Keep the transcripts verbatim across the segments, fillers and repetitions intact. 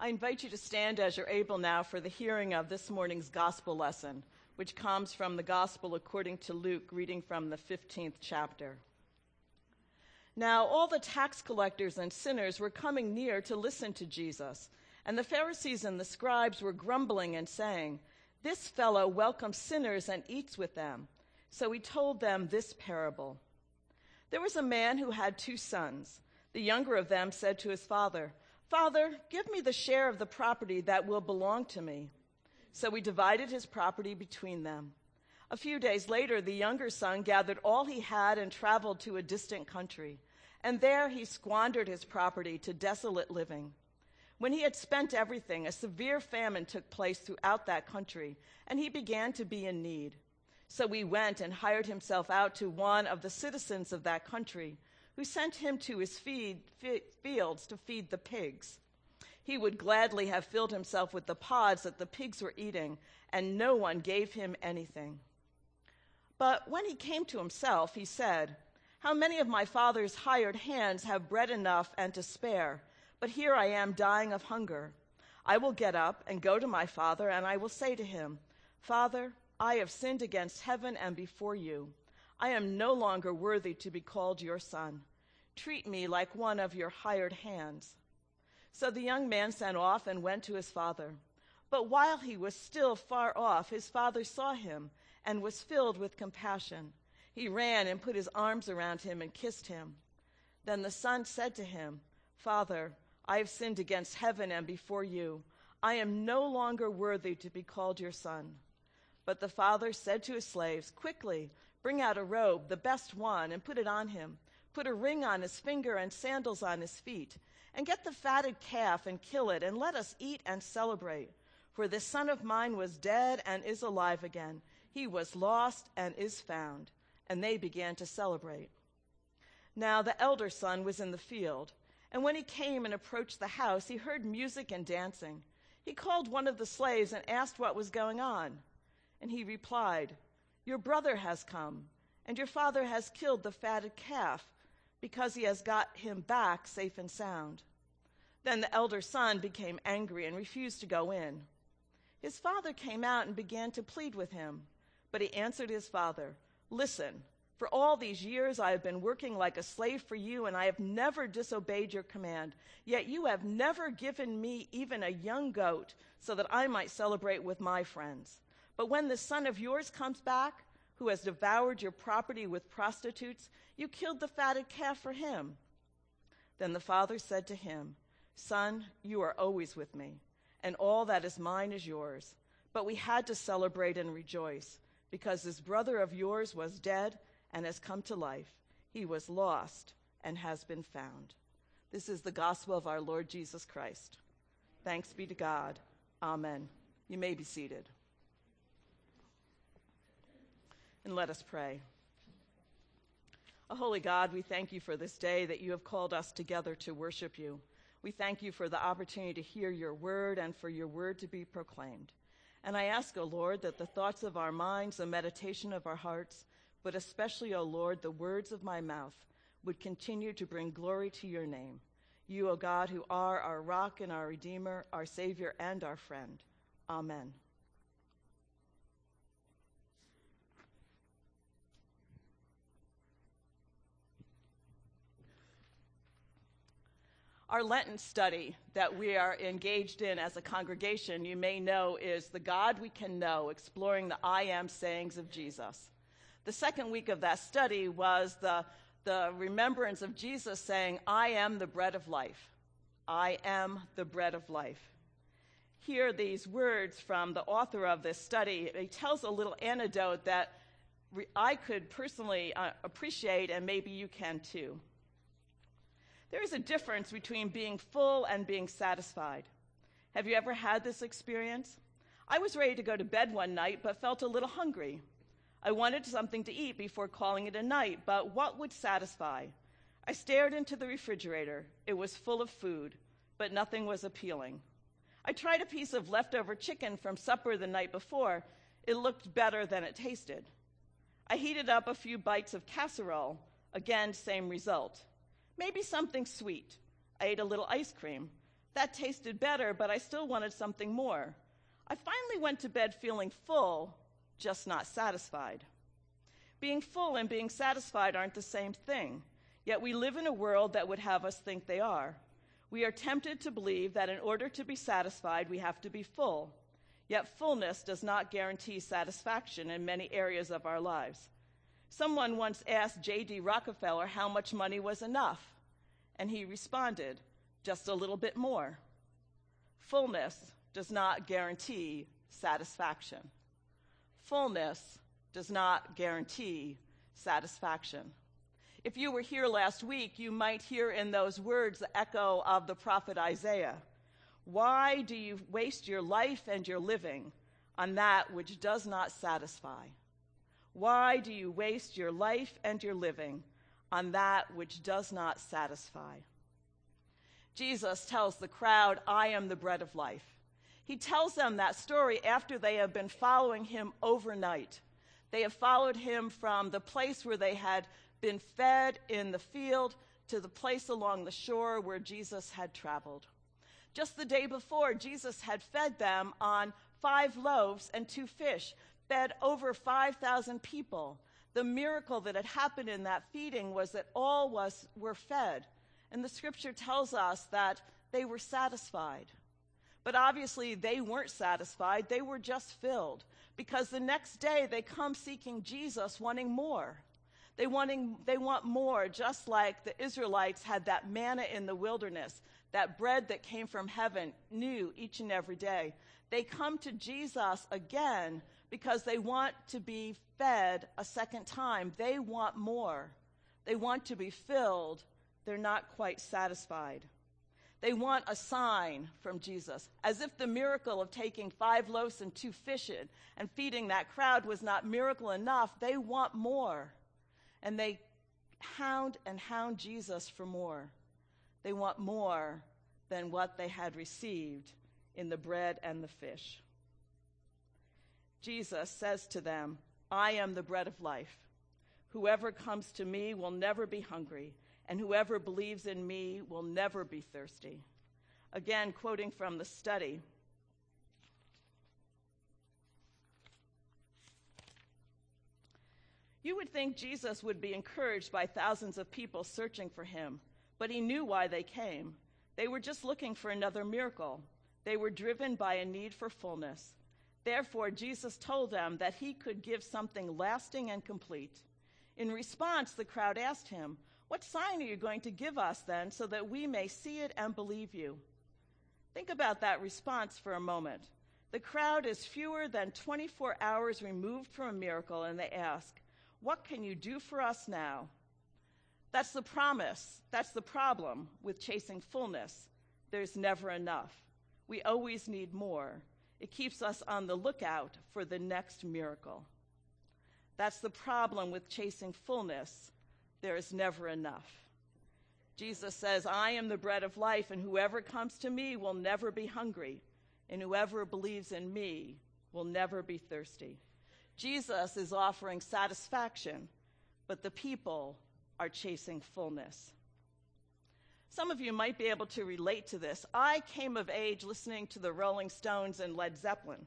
I invite you to stand as you're able now for the hearing of this morning's gospel lesson, which comes from the Gospel according to Luke, reading from the fifteenth chapter. Now all the tax collectors and sinners were coming near to listen to Jesus, and the Pharisees and the scribes were grumbling and saying, "This fellow welcomes sinners and eats with them." So he told them this parable. There was a man who had two sons. The younger of them said to his father, "Father, give me the share of the property that will belong to me." So he divided his property between them. A few days later, the younger son gathered all he had and traveled to a distant country, and there he squandered his property to desolate living. When he had spent everything, a severe famine took place throughout that country, and he began to be in need. So he went and hired himself out to one of the citizens of that country, who sent him to his feed, f- fields to feed the pigs. He would gladly have filled himself with the pods that the pigs were eating, and no one gave him anything. But when he came to himself, he said, "How many of my father's hired hands have bread enough and to spare, but here I am dying of hunger. I will get up and go to my father, and I will say to him, 'Father, I have sinned against heaven and before you. I am no longer worthy to be called your son. Treat me like one of your hired hands.' So the young man sent off and went to his father. But while he was still far off, his father saw him and was filled with compassion. He ran and put his arms around him and kissed him. Then the son said to him, 'Father, I have sinned against heaven and before you. I am no longer worthy to be called your son.' But the father said to his slaves, 'Quickly, bring out a robe, the best one, and put it on him. Put a ring on his finger and sandals on his feet. And get the fatted calf and kill it, and let us eat and celebrate. For this son of mine was dead and is alive again. He was lost and is found.' And they began to celebrate. Now the elder son was in the field, and when he came and approached the house, he heard music and dancing. He called one of the slaves and asked what was going on. And he replied, 'Your brother has come, and your father has killed the fatted calf, because he has got him back safe and sound.' Then the elder son became angry and refused to go in. His father came out and began to plead with him. But he answered his father, 'Listen, for all these years I have been working like a slave for you, and I have never disobeyed your command. Yet you have never given me even a young goat so that I might celebrate with my friends. But when this son of yours comes back, who has devoured your property with prostitutes, you killed the fatted calf for him.' Then the father said to him, 'Son, you are always with me, and all that is mine is yours. But we had to celebrate and rejoice, because this brother of yours was dead and has come to life. He was lost and has been found.'" This is the gospel of our Lord Jesus Christ. Thanks be to God. Amen. You may be seated. And let us pray. O holy God, we thank you for this day that you have called us together to worship you. We thank you for the opportunity to hear your word and for your word to be proclaimed. And I ask, O Lord, that the thoughts of our minds, the meditation of our hearts, but especially, O Lord, the words of my mouth would continue to bring glory to your name. You, O God, who are our rock and our redeemer, our savior and our friend. Amen. Our Lenten study that we are engaged in as a congregation, you may know, is The God We Can Know, exploring the I Am sayings of Jesus. The second week of that study was the, the remembrance of Jesus saying, "I am the bread of life. I am the bread of life." Hear these words from the author of this study. He tells a little anecdote that re- I could personally uh, appreciate, and maybe you can too. There is a difference between being full and being satisfied. Have you ever had this experience? I was ready to go to bed one night, but felt a little hungry. I wanted something to eat before calling it a night, but what would satisfy? I stared into the refrigerator. It was full of food, but nothing was appealing. I tried a piece of leftover chicken from supper the night before. It looked better than it tasted. I heated up a few bites of casserole. Again, same result. Maybe something sweet. I ate a little ice cream. That tasted better, but I still wanted something more. I finally went to bed feeling full, just not satisfied. Being full and being satisfied aren't the same thing, yet we live in a world that would have us think they are. We are tempted to believe that in order to be satisfied, we have to be full. Yet fullness does not guarantee satisfaction in many areas of our lives. Someone once asked J D Rockefeller how much money was enough, and he responded, just a little bit more. Fullness does not guarantee satisfaction. Fullness does not guarantee satisfaction. If you were here last week, you might hear in those words the echo of the prophet Isaiah. Why do you waste your life and your living on that which does not satisfy? Why do you waste your life and your living on that which does not satisfy? Jesus tells the crowd, I am the bread of life. He tells them that story after they have been following him overnight. They have followed him from the place where they had been fed in the field to the place along the shore where Jesus had traveled. Just the day before, Jesus had fed them on five loaves and two fish, fed over five thousand people. The miracle that had happened in that feeding was that all was, were fed. And the scripture tells us that they were satisfied. But obviously, they weren't satisfied. They were just filled. Because the next day, they come seeking Jesus, wanting more. They, wanting, they want more, just like the Israelites had that manna in the wilderness, that bread that came from heaven, new each and every day. They come to Jesus again because they want to be fed a second time. They want more. They want to be filled. They're not quite satisfied. They want a sign from Jesus, as if the miracle of taking five loaves and two fish and feeding that crowd was not miracle enough. They want more. And they hound and hound Jesus for more. They want more than what they had received in the bread and the fish. Jesus says to them, I am the bread of life. Whoever comes to me will never be hungry, and whoever believes in me will never be thirsty. Again, quoting from the study. You would think Jesus would be encouraged by thousands of people searching for him, but he knew why they came. They were just looking for another miracle. They were driven by a need for fullness. Therefore, Jesus told them that he could give something lasting and complete. In response, the crowd asked him, what sign are you going to give us then so that we may see it and believe you? Think about that response for a moment. The crowd is fewer than twenty-four hours removed from a miracle, and they ask, what can you do for us now? That's the promise. That's the problem with chasing fullness. There's never enough. We always need more. It keeps us on the lookout for the next miracle. That's the problem with chasing fullness. There is never enough. Jesus says, I am the bread of life, and whoever comes to me will never be hungry, and whoever believes in me will never be thirsty. Jesus is offering satisfaction, but the people are chasing fullness. Some of you might be able to relate to this. I came of age listening to the Rolling Stones and Led Zeppelin.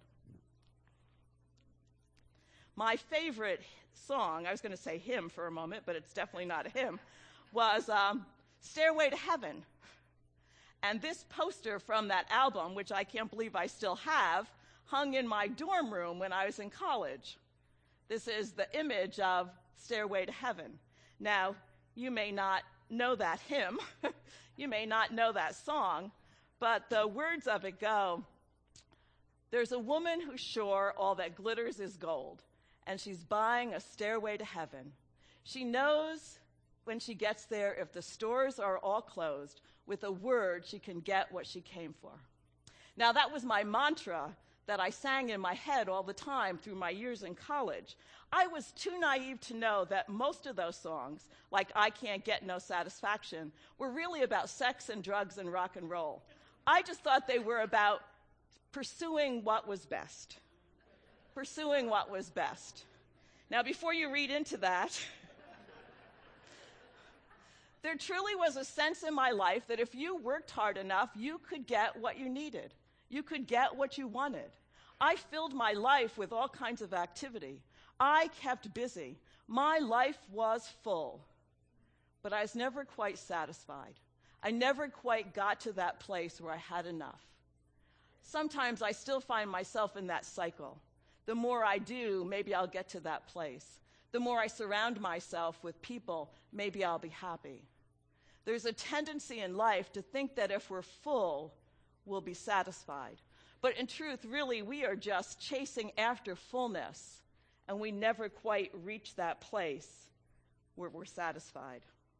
My favorite song, I was going to say hymn for a moment, but it's definitely not a hymn, was um, Stairway to Heaven. And this poster from that album, which I can't believe I still have, hung in my dorm room when I was in college. This is the image of Stairway to Heaven. Now, you may not know that hymn, you may not know that song, but the words of it go, there's a woman who's sure all that glitters is gold, and she's buying a stairway to heaven. She knows when she gets there, if the stores are all closed, with a word she can get what she came for. Now, that was my mantra that I sang in my head all the time through my years in college. I was too naive to know that most of those songs, like I Can't Get No Satisfaction, were really about sex and drugs and rock and roll. I just thought they were about pursuing what was best. Pursuing what was best. Now, before you read into that, There truly was a sense in my life that if you worked hard enough, you could get what you needed. You could get what you wanted. I filled my life with all kinds of activity. I kept busy. My life was full. But I was never quite satisfied. I never quite got to that place where I had enough. Sometimes I still find myself in that cycle. The more I do, maybe I'll get to that place. The more I surround myself with people, maybe I'll be happy. There's a tendency in life to think that if we're full, we'll be satisfied. But in truth, really, we are just chasing after fullness, and we never quite reach that place where we're satisfied.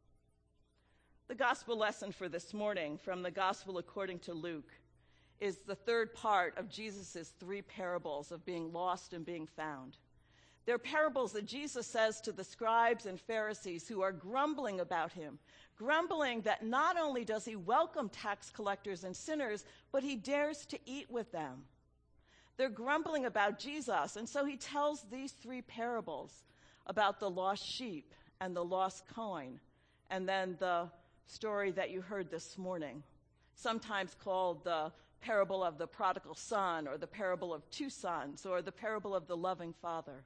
The gospel lesson for this morning from the Gospel according to Luke is the third part of Jesus' three parables of being lost and being found. They're parables that Jesus says to the scribes and Pharisees who are grumbling about him, grumbling that not only does he welcome tax collectors and sinners, but he dares to eat with them. They're grumbling about Jesus, and so he tells these three parables about the lost sheep and the lost coin, and then the story that you heard this morning, sometimes called the parable of the prodigal son, or the parable of two sons, or the parable of the loving father.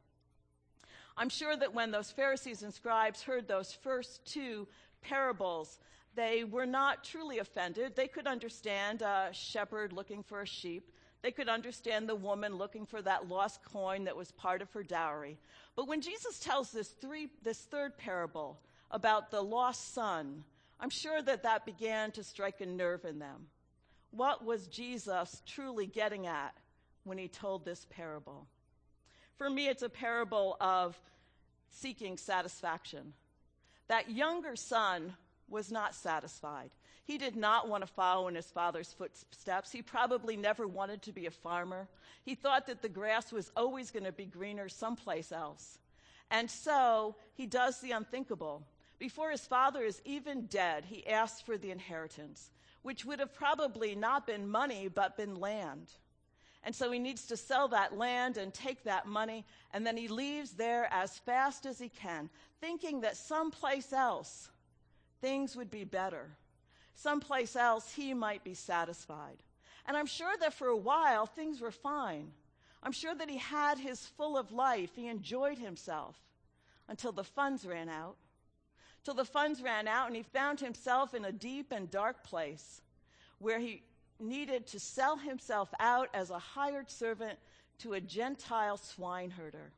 I'm sure that when those Pharisees and scribes heard those first two parables, they were not truly offended. They could understand a shepherd looking for a sheep. They could understand the woman looking for that lost coin that was part of her dowry. But when Jesus tells this three, this third parable about the lost son, I'm sure that that began to strike a nerve in them. What was Jesus truly getting at when he told this parable? For me, it's a parable of seeking satisfaction. That younger son was not satisfied. He did not want to follow in his father's footsteps. He probably never wanted to be a farmer. He thought that the grass was always going to be greener someplace else. And so he does the unthinkable. Before his father is even dead, he asks for the inheritance, which would have probably not been money, but been land. And so he needs to sell that land and take that money, and then he leaves there as fast as he can, thinking that someplace else things would be better. Someplace else he might be satisfied. And I'm sure that for a while things were fine. I'm sure that he had his full of life. He enjoyed himself until the funds ran out. Till the funds ran out and he found himself in a deep and dark place where he needed to sell himself out as a hired servant to a Gentile swineherder.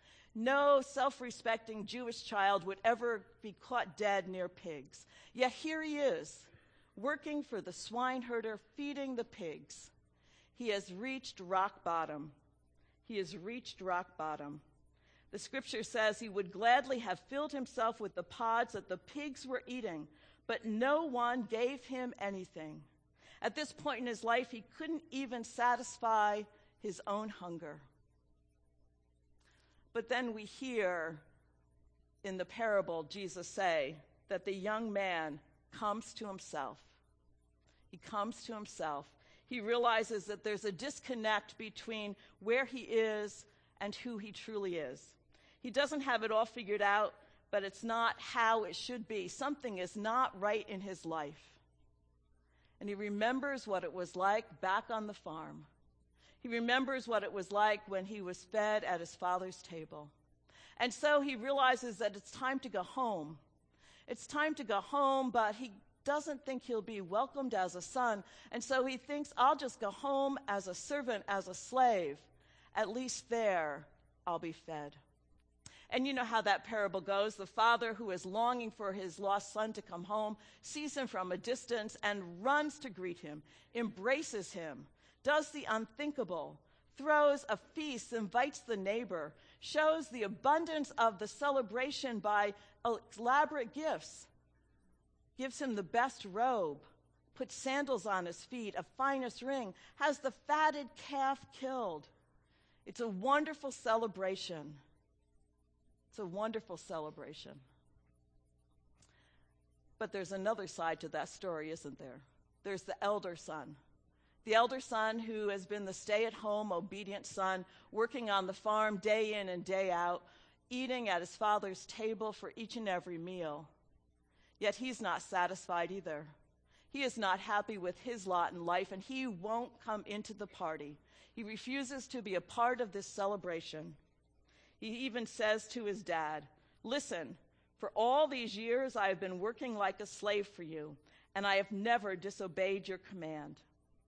No self-respecting Jewish child would ever be caught dead near pigs. Yet here he is, working for the swineherder, feeding the pigs. He has reached rock bottom. He has reached rock bottom. The scripture says he would gladly have filled himself with the pods that the pigs were eating, but no one gave him anything. At this point in his life, he couldn't even satisfy his own hunger. But then we hear in the parable Jesus say that the young man comes to himself. He comes to himself. He realizes that there's a disconnect between where he is and who he truly is. He doesn't have it all figured out, but it's not how it should be. Something is not right in his life. And he remembers what it was like back on the farm. He remembers what it was like when he was fed at his father's table. And so he realizes that it's time to go home. It's time to go home, but he doesn't think he'll be welcomed as a son. And so he thinks, I'll just go home as a servant, as a slave. At least there, I'll be fed. And you know how that parable goes. The father who is longing for his lost son to come home sees him from a distance and runs to greet him, embraces him, does the unthinkable, throws a feast, invites the neighbor, shows the abundance of the celebration by elaborate gifts, gives him the best robe, puts sandals on his feet, a finest ring, has the fatted calf killed. It's a wonderful celebration. It's a wonderful celebration. But there's another side to that story, isn't there? There's the elder son. The elder son who has been the stay-at-home, obedient son, working on the farm day in and day out, eating at his father's table for each and every meal. Yet he's not satisfied either. He is not happy with his lot in life, and he won't come into the party. He refuses to be a part of this celebration. He even says to his dad, "Listen, for all these years I have been working like a slave for you, and I have never disobeyed your command."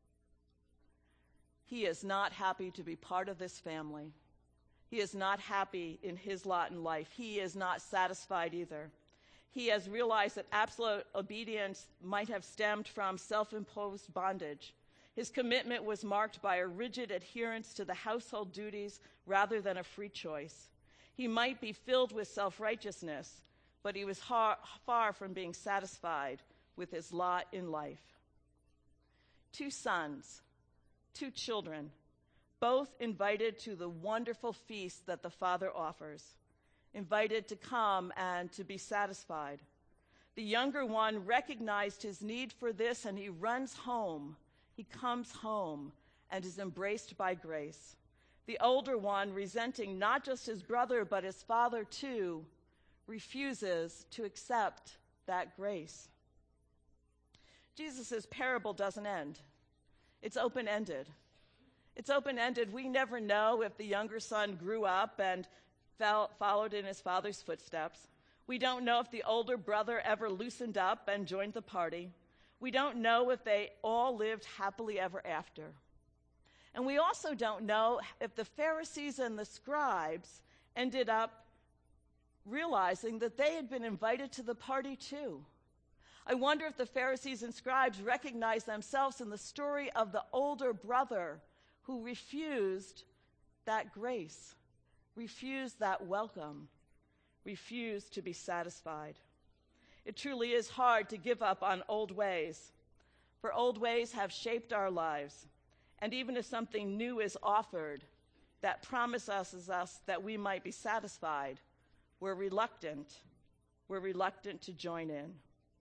He is not happy to be part of this family. He is not happy in his lot in life. He is not satisfied either. He has realized that absolute obedience might have stemmed from self-imposed bondage. His commitment was marked by a rigid adherence to the household duties rather than a free choice. He might be filled with self-righteousness, but he was far, far from being satisfied with his lot in life. Two sons, two children, both invited to the wonderful feast that the Father offers, invited to come and to be satisfied. The younger one recognized his need for this, and he runs home. He comes home and is embraced by grace. The older one, resenting not just his brother but his father too, refuses to accept that grace. Jesus' parable doesn't end. It's open-ended. It's open-ended. We never know if the younger son grew up and fell, followed in his father's footsteps. We don't know if the older brother ever loosened up and joined the party. We don't know if they all lived happily ever after. And we also don't know if the Pharisees and the scribes ended up realizing that they had been invited to the party too. I wonder if the Pharisees and scribes recognized themselves in the story of the older brother who refused that grace, refused that welcome, refused to be satisfied. It truly is hard to give up on old ways, for old ways have shaped our lives. And even if something new is offered that promises us that we might be satisfied, we're reluctant. We're reluctant to join in.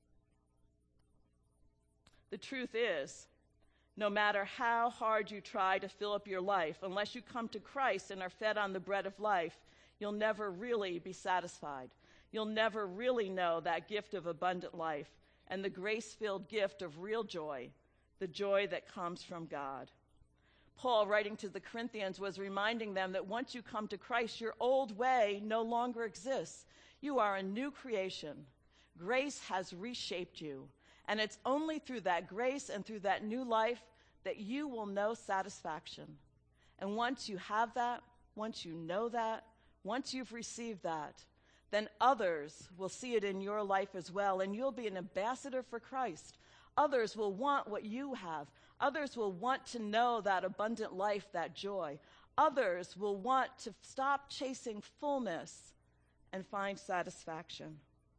The truth is, no matter how hard you try to fill up your life, unless you come to Christ and are fed on the bread of life, you'll never really be satisfied. You'll never really know that gift of abundant life and the grace-filled gift of real joy, the joy that comes from God. Paul, writing to the Corinthians, was reminding them that once you come to Christ, your old way no longer exists. You are a new creation. Grace has reshaped you. And it's only through that grace and through that new life that you will know satisfaction. And once you have that, once you know that, once you've received that, then others will see it in your life as well, and you'll be an ambassador for Christ. Others will want what you have. Others will want to know that abundant life, that joy. Others will want to stop chasing fullness and find satisfaction.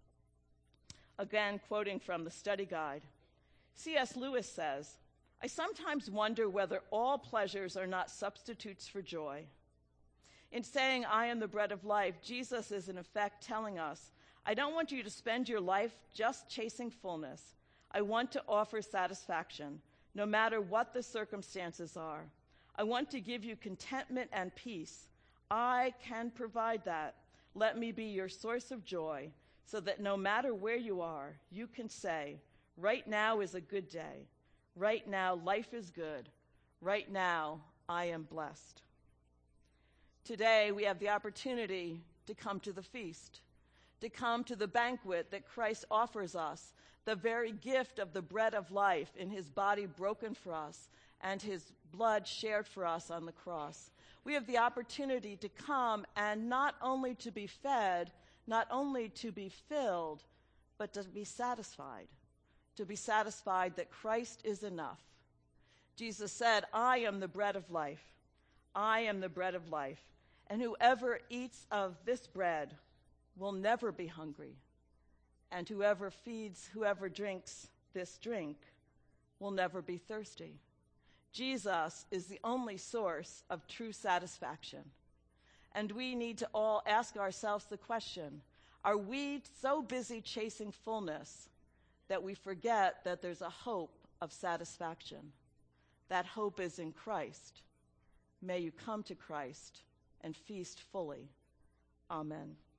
Again, quoting from the study guide, C S Lewis says, "I sometimes wonder whether all pleasures are not substitutes for joy. In saying, 'I am the bread of life,' Jesus is in effect telling us, I don't want you to spend your life just chasing fullness. I want to offer satisfaction, no matter what the circumstances are. I want to give you contentment and peace. I can provide that. Let me be your source of joy, so that no matter where you are, you can say, right now is a good day. Right now, life is good. Right now, I am blessed." Today, we have the opportunity to come to the feast, to come to the banquet that Christ offers us, the very gift of the bread of life in his body broken for us and his blood shared for us on the cross. We have the opportunity to come and not only to be fed, not only to be filled, but to be satisfied, to be satisfied that Christ is enough. Jesus said, "I am the bread of life. I am the bread of life. And whoever eats of this bread will never be hungry. And whoever feeds, whoever drinks this drink will never be thirsty." Jesus is the only source of true satisfaction. And we need to all ask ourselves the question, are we so busy chasing fullness that we forget that there's a hope of satisfaction? That hope is in Christ. May you come to Christ and feast fully. Amen.